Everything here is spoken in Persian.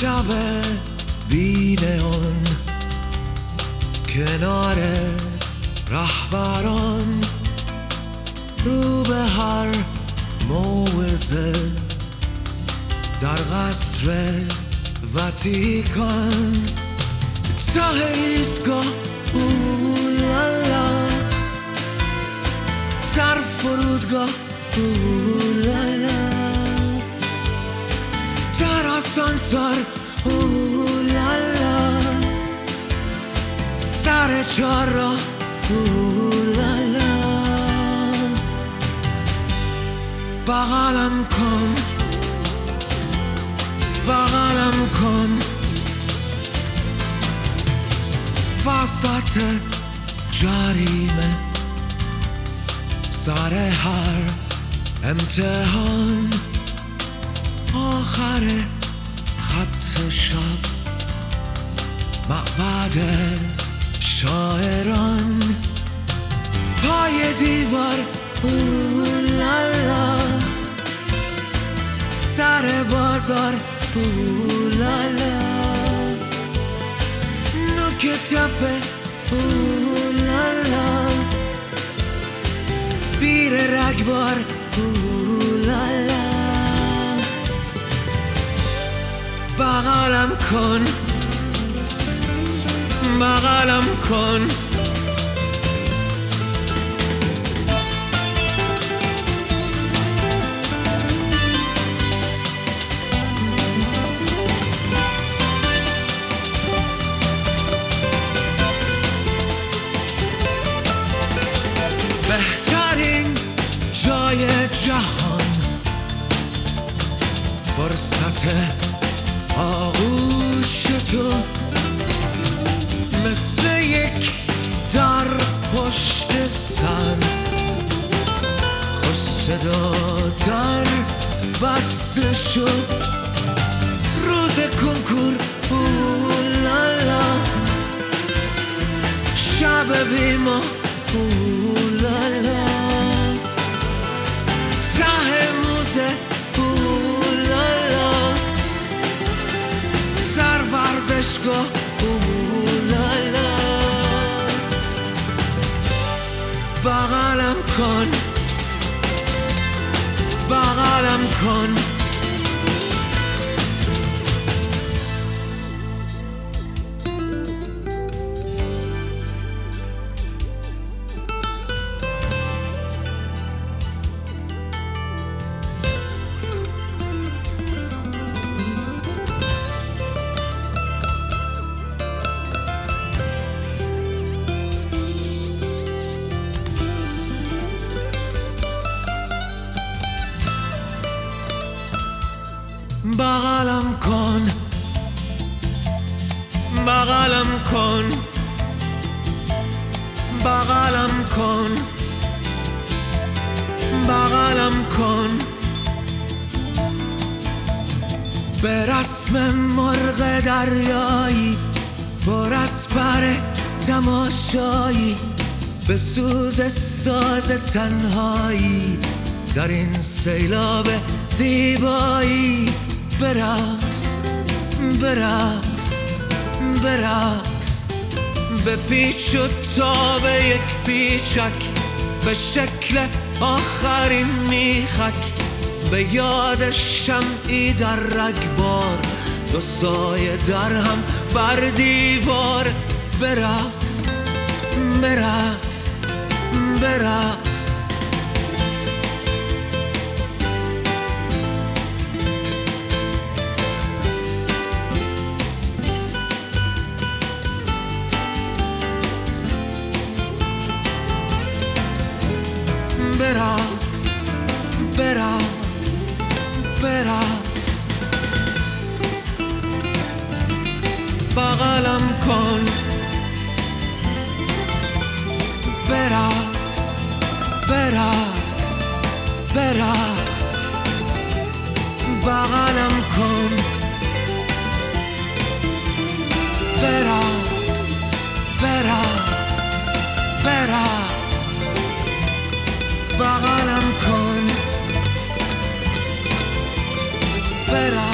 شب بی نئون کنار رهبران رو به هر موعظه در قصر واتیکان ته ایستگاه اولالا در فرودگاه اولالا در آسانسور اولالا سر چهارراه اولالا بغلم کن بغلم کن وسط جریمه سر هر امتحان آخر خط شب معبد شاعران پای دیوار اولالا سر بازار اولالا نوک تپه اولالا زیر رگبار اولالا بغلم کن بغلم کن بهترین جای جهان فرصت آغوش تو مثل یک در پشت سر خوش صدا در بسته شد روز کنکور اولالا شب بیما اولالا ته موزه اولالا در ورزشگاه اولالا بغلم کن بغلم کن بغلم کن بغلم کن بغلم کن بغلم کن به رسم مرغ دریایی پر از پر تماشایی به سوز ساز تنهایی در این سیلاب زیبایی برقص برقص برقص به پیچ و تاب یک پیچک به شکل آخرین میخک به یاد شمعی در رگبار دو سایه در هم بر دیوار برقص برقص برقص برقص برقص برقص بغلم کن برقص برقص برقص بغلم کن برقص برقص برقص بغلم کن برقص